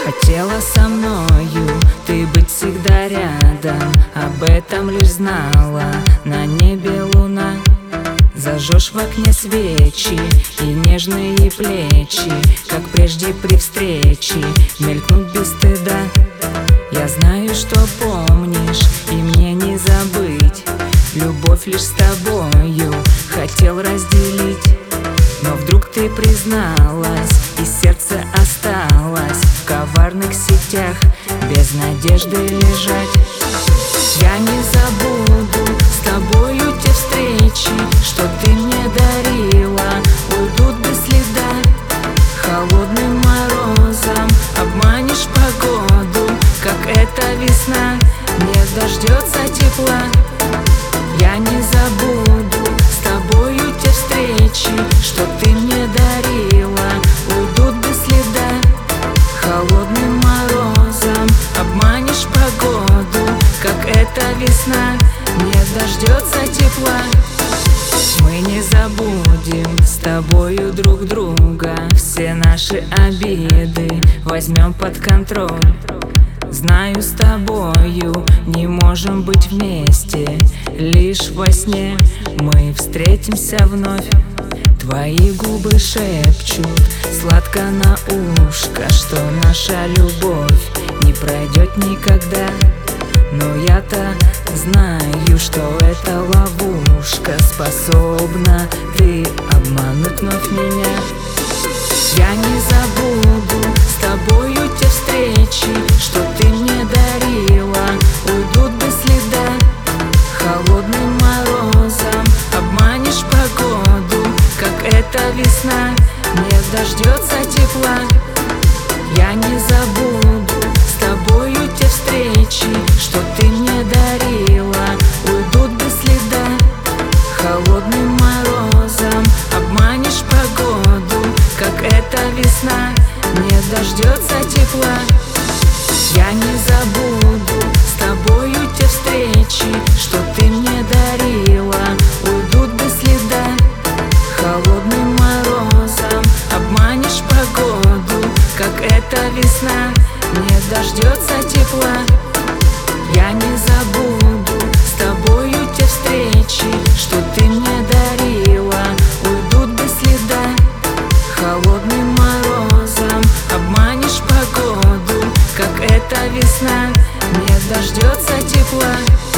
Хотела со мною ты быть всегда рядом, об этом лишь знала на небе луна. Зажжешь в окне свечи, и нежные плечи, как прежде при встрече, мелькнут без стыда. Я знаю, что помнишь, и мне не забыть. Любовь лишь с тобою хотел разделить. Но вдруг ты призналась, и сердце осталось в коварных сетях, без надежды лежать. Я не забуду с тобою те встречи, что ты мне дарила, уйдут без следа. Холодным морозом обманешь погоду, как эта весна не дождется тепла. Я не забуду с тобою те встречи, что ты мне дарила, уйдут без следа. Холодным морозом обманешь погоду, как эта весна не дождется тепла. Мы не забудем с тобою друг друга, все наши обиды возьмем под контроль. Знаю, с тобою не можем быть вместе, лишь во сне мы встретимся вновь. Твои губы шепчут сладко на ушко, что наша любовь не пройдет никогда. Но я-то знаю, что эта ловушка, способна ты обмануть вновь меня. Я не забуду с тобою те встречи, что ты мне дарила, уйдут без следа. Холодным морозом обманешь погоду, как эта весна не дождется тепла. Я не забуду с тобою те встречи, что ты мне дарила, уйдут без следа. Холодным морозом обманешь погоду, как эта весна не дождется тепла. Я не забуду с тобою те встречи, что ты мне дарила, уйдут без следа. Холодным морозом обманешь погоду, как эта весна не дождется тепла. Я не забуду с тобою те встречи, что ты мне дарила, уйдут без следа. Холодным морозом обманешь погоду, как эта весна не дождется тепла.